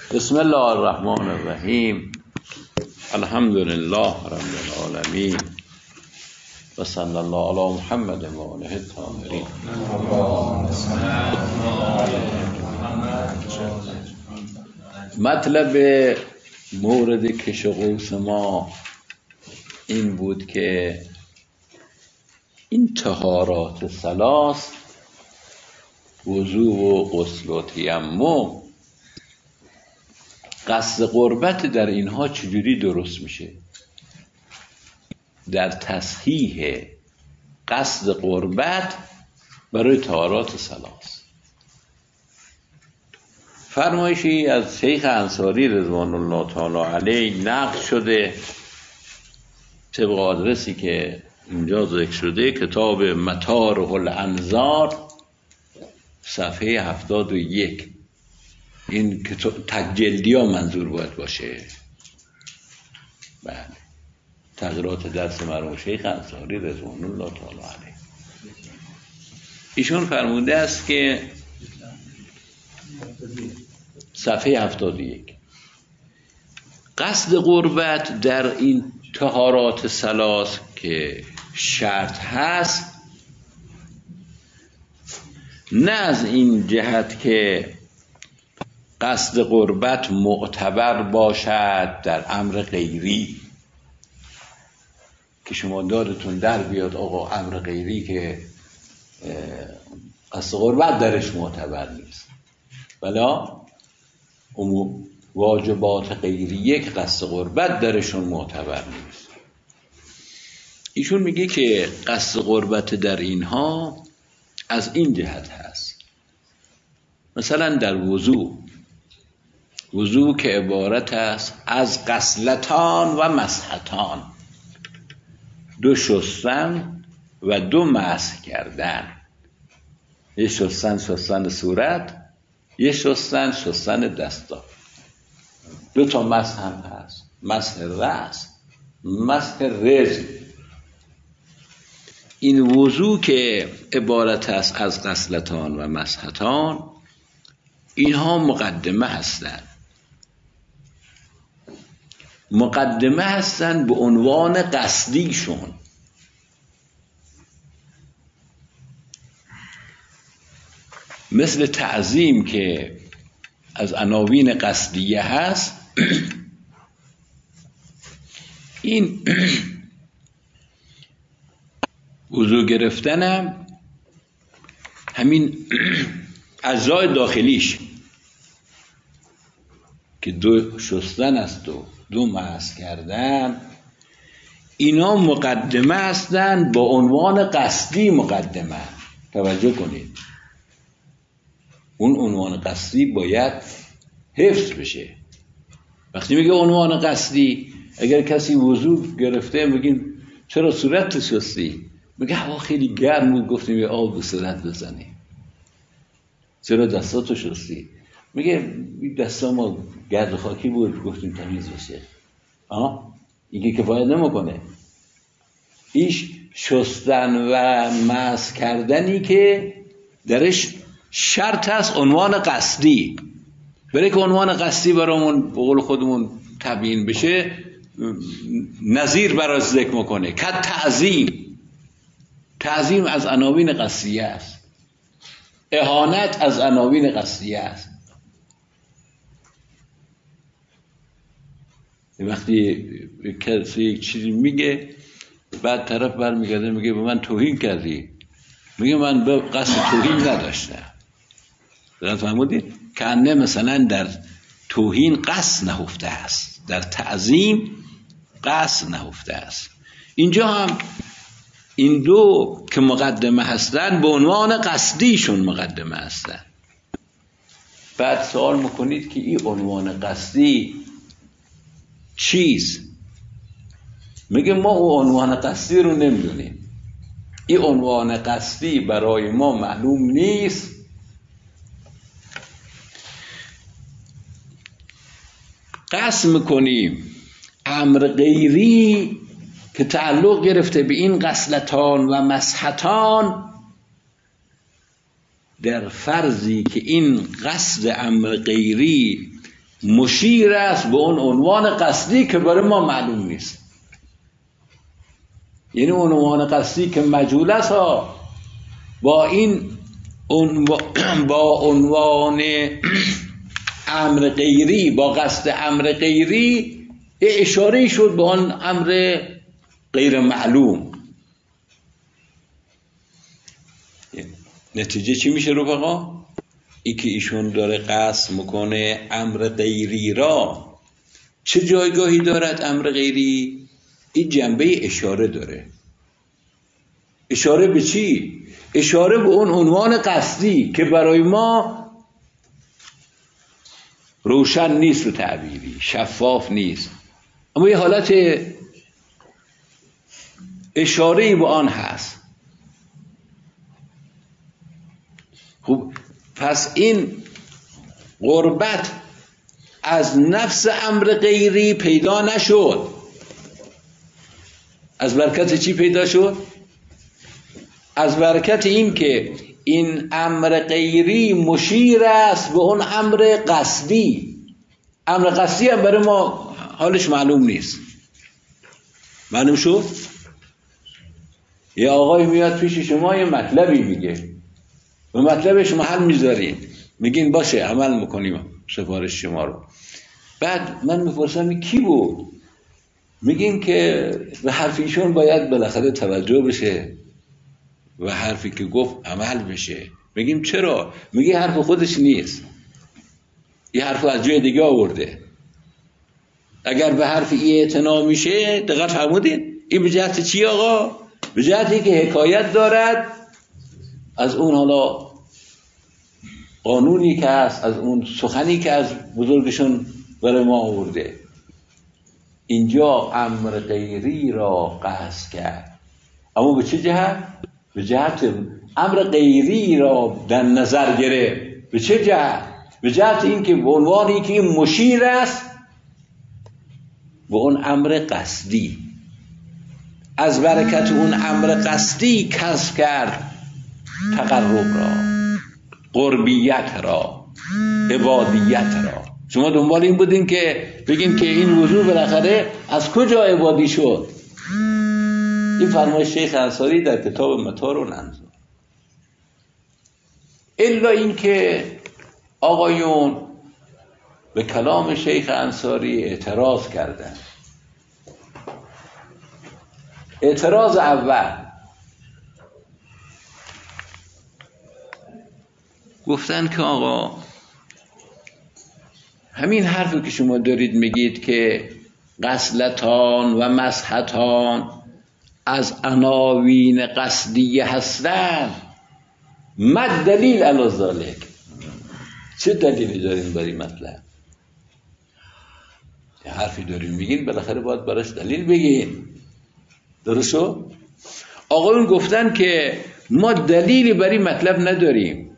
بسم الله الرحمن الرحیم. الحمد لله رب العالمین و صلی الله علی محمد و آله الطاهرین. مطلب مورد کش و قوس ما این بود که این طهارات ثلاث، وضو و غسل و تیمم، قصد قربت در اینها چجوری درست میشه؟ در تصحیح قصد قربت برای طهارات ثلاث فرمایشی از شیخ انصاری رضوان الله تعالی علیه نقل شده طبق آدرسی که اینجا ذکر شده، کتاب مطارح الانظار صفحه 71. این تک جلدی ها منظور باید باشه. بله، تغییرات درس مرحوم شیخ انصاری رضوان الله تعالی علیه. ایشون فرموده است که صفحه 71 قصد قربت در این طهارات ثلاث که شرط هست، نه از این جهت که قصد قربت معتبر باشد در امر غیری، که شما دادتون در بیاد آقا امر غیری که قصد قربت درش معتبر نیست، بلا واجبات غیریه که قصد قربت درشون معتبر نیست. ایشون میگه که قصد قربت در اینها از این جهت هست. مثلا در وضو که عبارت است از غسلتان و مسحتان، 2 شستن و 2 مسح کردن. یه شستن صورت، یه شستن دستا. 2 تا مسح هم هست، مسح رأس، مسح رجل. این وضو که عبارت است از غسلتان و مسحتان، اینها مقدمه هستند به عنوان قصدیشون. مثل تعظیم که از عناوین قصدیه هست، این وضو گرفتنم همین اجزای داخلیش که 2 شستن است و 2 مسح کردن، اینا مقدمه هستند با عنوان قصدی. مقدمه، توجه کنید، اون عنوان قصدی باید حفظ بشه. وقتی میگه عنوان قصدی، اگر کسی وضو گرفته میگیم چرا صورت شستی؟ میگه هوا خیلی گرم بود گفتیم یه آب به صورت بزنی. چرا دستاتو شستی؟ میگه دستا ما گرد خاکی بود گفتیم تمیز بشه. اینکه کفایت نمیکنه. ایش شستن و مسح کردنی که درش شرط هست عنوان قصدی. برای که عنوان قصدی برامون به قول خودمون تبیین بشه، نظیر برای ذکر میکنه که تعظیم از عناوین قصدیه است، اهانت از عناوین قصدیه است. وقتی کسی یک چیزی میگه، بعد طرف برمیگرده میگه به من توهین کردی، میگه من به قصد توهین نداشتم. درست فهمیدید؟ کنه مثلا در توهین قصد نهفته است، در تعظیم قصد نهفته است. اینجا هم این 2 که مقدمه هستن به عنوان قصدیشون مقدمه هستن. بعد سوال میکنید که این عنوان قصدی چیست؟ میگه ما اون عنوان قصدی رو نمیدونیم. این عنوان قصدی برای ما معلوم نیست. قصد میکنیم امر غیری که تعلق گرفته به این غسلتان و مسحتان، در فرضی که این قصد امر غیری مشیر است به اون عنوان قصدی که برای ما معلوم نیست. یعنی اون عنوان قصدی که مجهول است با عنوان امر غیری، با قصد امر غیری اشاره شد به آن امر غیر معلوم. نتیجه چی میشه رفقا؟ ای که ایشون داره قصد میکنه امر غیری را. چه جایگاهی دارد امر غیری؟ این جنبه اشاره داره. اشاره به چی؟ اشاره به اون عنوان قصدی که برای ما روشن نیست و تعبیری شفاف نیست، اما یه حالت اشاره‌ای به آن هست. خب پس این قربت از نفس امر غیری پیدا نشد. از برکت چی پیدا شد؟ از برکت این که این امر غیری مشیر است به اون امر قصدی. امر قصدی هم برای ما حالش معلوم نیست. معلوم شد؟ یه آقای میاد پیش شما یه مطلبی میگه، و مطلبش محل میذارین، میگین باشه عمل میکنیم سفارش شما رو. بعد من میپرسم کی بود؟ میگین که به حرفیشون باید بالاخره توجه بشه و حرفی که گفت عمل بشه. میگیم چرا؟ میگه حرف خودش نیست، یه حرف از جای دیگه آورده. اگر به حرف ای اعتنا میشه، دقیق فرمودید این به جهت چی آقا؟ به جهتی که حکایت دارد از اون حالا قانونی که هست، از اون سخنی که از بزرگشون برای ما آورده. اینجا امر غیری را قصد کرد، اما به چه جهت؟ به جهت امر غیری را در نظر گرفت. به چه جهت؟ به جهت این که به عنوانی که این مشیر است به اون امر قصدی. از برکت اون امر قصدی کسب کرد تقرب را، قربیت را، عبادیت را. شما دنبال این بودین که بگیم که این وضوع بالاخره از کجا عبادی شد؟ این فرمایش شیخ انصاری در کتاب مطار الانظار. الا این که آقایون به کلام شیخ انصاری اعتراض کردن. اعتراض اول گفتن که آقا همین حرفی که شما دارید میگید که غسلتان و مسحتان از عناوین قصدیه هستند، ما دلیل علی ذالک؟ چه دلیلی دارین برای مطلب؟ یه حرفی دارین میگین، بالاخره باید براش دلیل بگین. درسته؟ آقایون گفتن که ما دلیلی برای مطلب نداریم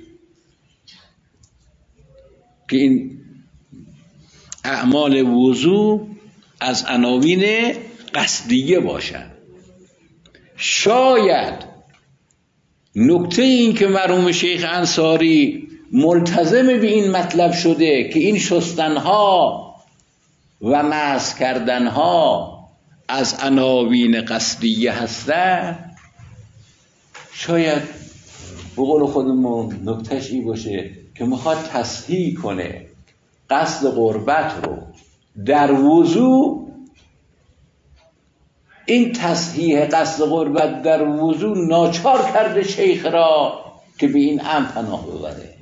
که این اعمال وضو از عناوین قصدیه باشن. شاید نکته این که مرحوم شیخ انصاری ملتزم به این مطلب شده که این شستنها و مسح کردنها از عناوین قصدیه هستن، شاید به قول خودمون نکتهش این باشه که میخواد تصحیح کنه قصد قربت رو در وضو. این تصحیح قصد قربت در وضو ناچار کرده شیخ را که به این امر پناه ببره.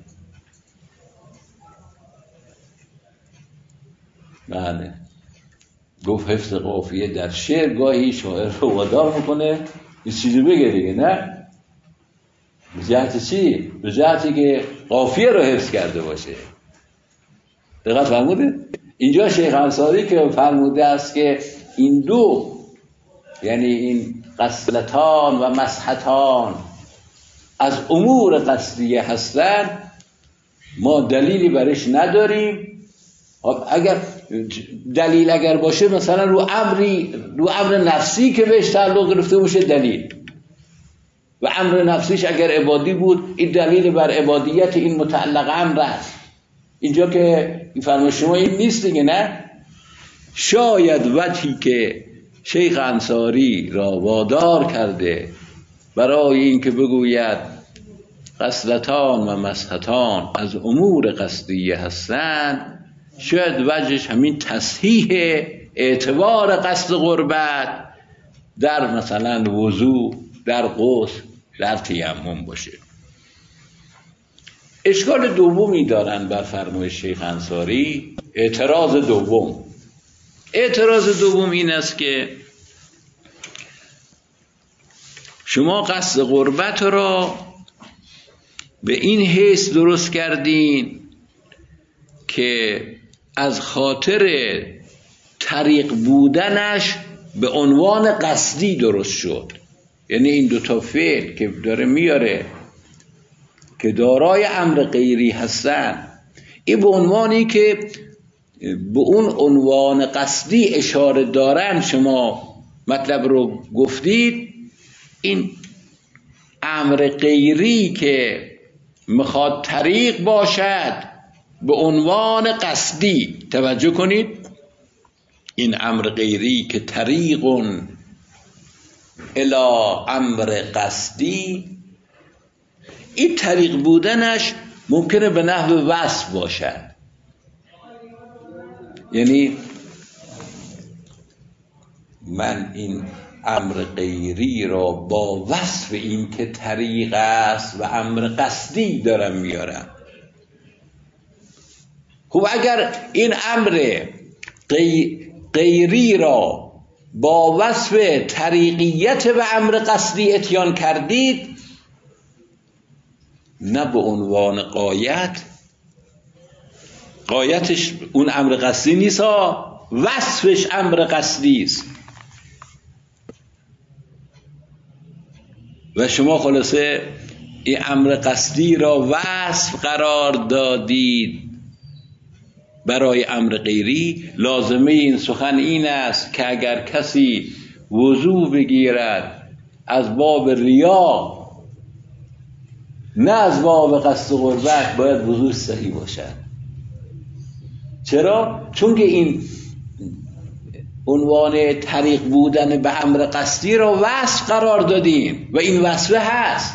بله، گفت حفظ قافیه در شعر گاهی شاعر رو وادار میکنه یه چیزی بگه دیگه، نه؟ به جهت چی؟ به جهتی که قافیه رو حفظ کرده باشه. دقیق فرموده؟ اینجا شیخ انصاری که فرموده است که این دو، یعنی این غسلتان و مسحتان از امور قصدیه هستن، ما دلیلی برش نداریم. اگر دلیل اگر باشه مثلا رو امر نفسی که بهش تعلق گرفته باشه دلیل، و امر نفسیش اگر عبادی بود این دلیل بر عبادیت این متعلق امر است. اینجا که این فرمایش شما این نیست دیگه، نه؟ شاید وجهی که شیخ انصاری را وادار کرده برای این که بگوید قصدتان و مسحتان از امور قصدیه هستند، شاید وجهش همین تصحیح اعتبار قصد قربت در مثلا وضو، در غسل، در تیمم باشه. اشکال دومی دارن بر فرمایش شیخ انصاری. اعتراض دوم این است که شما قصد قربت را به این حیث درست کردین که از خاطر طریق بودنش به عنوان قصدی درست شد. یعنی این دوتا فعل که داره میاره که دارای امر غیری هستن، این به عنوانی که به اون عنوان قصدی اشاره دارن شما مطلب رو گفتید. این امر غیری که میخواد طریق باشد به عنوان قصدی، توجه کنید، این امر غیری که طریق الی امر قصدی، این طریق بودنش ممکنه به نحو وصف باشد. یعنی من این امر غیری را با وصف این که طریق است و امر قصدی دارم میارم. خب اگر این امر غیری را با وصف طریقیت و امر قصدی اتیان کردید، نه به عنوان قایتش اون امر قصدی نیست ها، وصفش امر قصدی است. و شما خلاصه این امر قصدی را وصف قرار دادید برای امر غیری. لازمه این سخن این است که اگر کسی وضو بگیرد از باب ریا نه از باب قصد قربت، باید وضوش صحیح باشد. چرا؟ چون که این عنوان طریق بودن به امر قصدی را وصف قرار دادیم و این وصفه هست.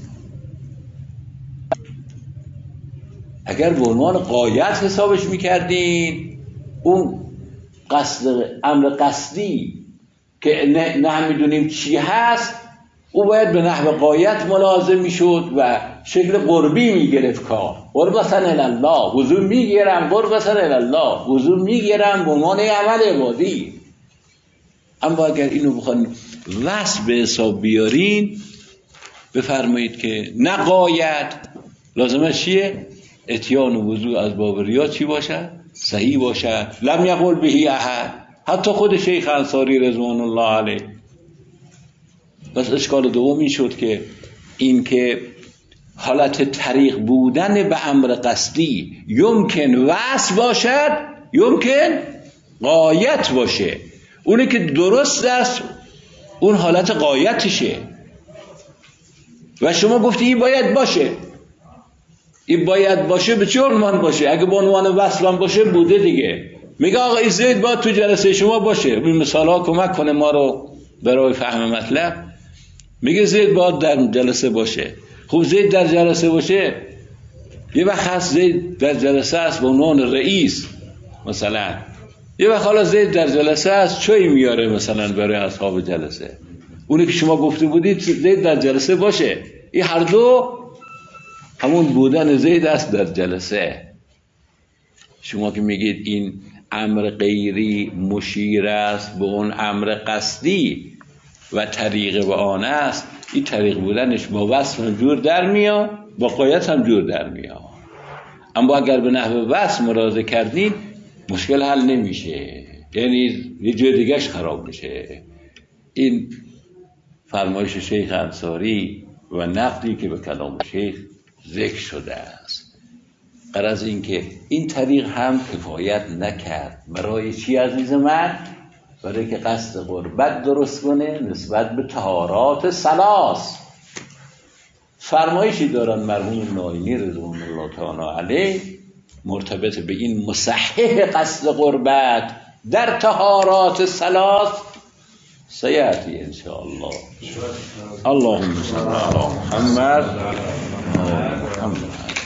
اگر به عنوان غایت حسابش میکردین، اون امر قصدی که نه میدونیم چی هست، او باید به نحو غایت ملازم میشد و شکل قربی میگرفت. کار قربتن الله، وضو میگیرم قربتن الله، وضو میگیرم به عنوان عمل عبادی. اما اگر اینو بخواین وصف به حساب بیارین، بفرمایید که نه غایت، لازمه چیه؟ اتیان و وضو از باب ریا چی باشد؟ صحیح باشد. لم یقل بهی احد، حتی خود شیخ انصاری رضوان الله علیه. بس اشکال دوم این شد که این که حالت طریق بودن به امر قصدی یمکن وصف باشد، یمکن غایت باشه. اونی که درست است اون حالت غایتشه و شما گفتی این باید باشه. این باید باشه به چه عنوان باشه؟ اگه به عنوان وصل باشه بوده دیگه. میگه آقا این زید باید تو جلسه شما باشه. این مثال ها کمک کنه ما رو برای فهم مطلب. میگه زید باید در جلسه باشه. خب زید در جلسه باشه، یه وقت هست زید در جلسه است به عنوان رئیس مثلا، یه وقت حالا زید در جلسه است چوی میاره مثلا برای اصحاب جلسه. اونی که شما گفته بودید زید در جلسه باشه، این هر دو همون بودن زید است در جلسه. شما که میگید این امر غیری مشیر است به اون امر قصدی و طریق به آن است، این طریق بودنش با وصف هم جور در میاد، با غایت هم جور در میاد. اما اگر به نحو وصف مراجعه کردین مشکل حل نمیشه، یعنی یه جای دیگهش خراب میشه. این فرمایش شیخ انصاری و نقدی که به کلام شیخ ذکر شده است. غرض این که این طریق هم کفایت نکرد. برای چی عزیز من؟ برای که قصد قربت درست کنه نسبت به طهارات ثلاث. فرمایشی دارن مرحوم ناینی رضوان الله تعالی علیه، مرتبط به این مصحح قصد قربت در طهارات ثلاث سیأتی انشاءالله. اللهم صل علی محمد.